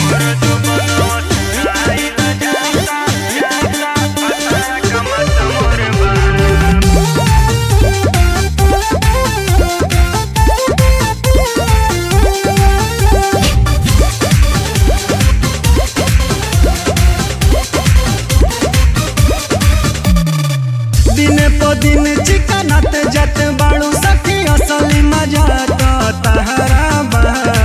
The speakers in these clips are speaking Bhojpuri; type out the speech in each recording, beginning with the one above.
दिन चिकनात जत बाड़ू सखी असली मजा तो तहरा बा।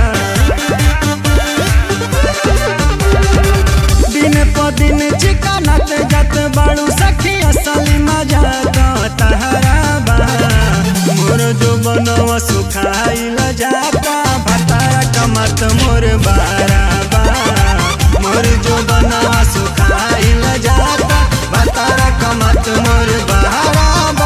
दिन प दिन चिकनात जत बाड़ू सखी असली मजा तो तहरा बा। मोर जो बनवा सुखाइल जाता भतारा कमत मोर बारा बा। मोर जो बनवा सुखाइल जाता भतारा कमत मोर बारा।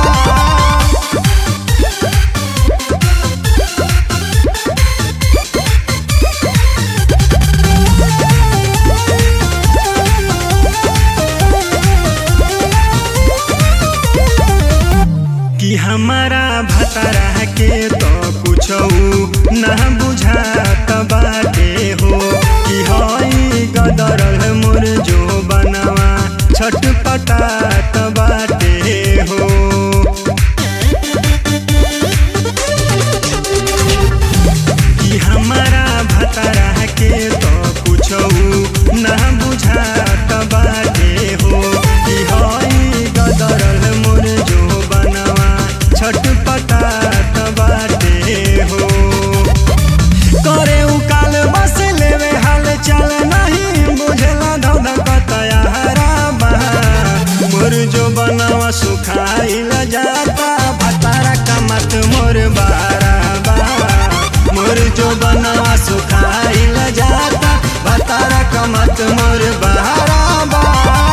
कि हमारा भतारा के तो कुछ न बुझात बाटे हो। कि हई गदरल मोर जो बनवा छटपटात बाटे हो। कि हमारा भतारा के तो कुछ न बुझात बाटे हो। कि हई गदरल मोर जो बनवा छटपटात बाटे हो। करे उकाल बस लेवे हाल चल नहीं बुझला धधकत यारा बा। मोर जो बनवा सुखाइल जाता भतारा कमत मोर बारा बा। मोर जो बनवा सुखाइल जाता भतारा कमत मोर बारा बा।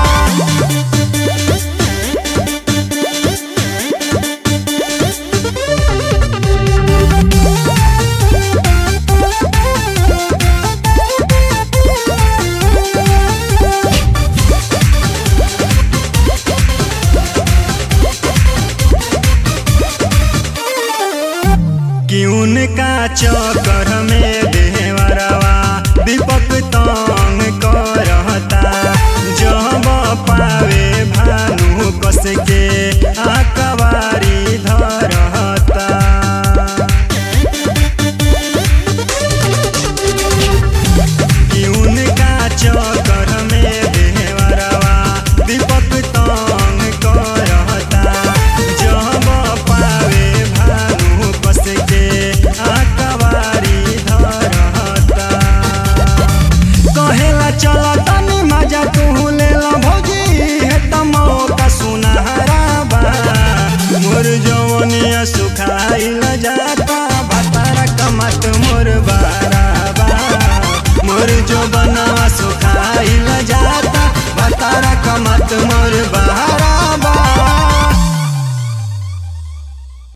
कि उनका चक्कर में देवरवा दीपक तंग करता। जब पावे भानु कस के आकवारी धरता। कि उनका चक्कर में देवरवा दीपक तंग करता। जब पावे भानु कस के आकवारी धरता। कहेला चल तनी मजा तू लेला भौजी है तमो का सुनहरा बा। मोर जवनिया सुखा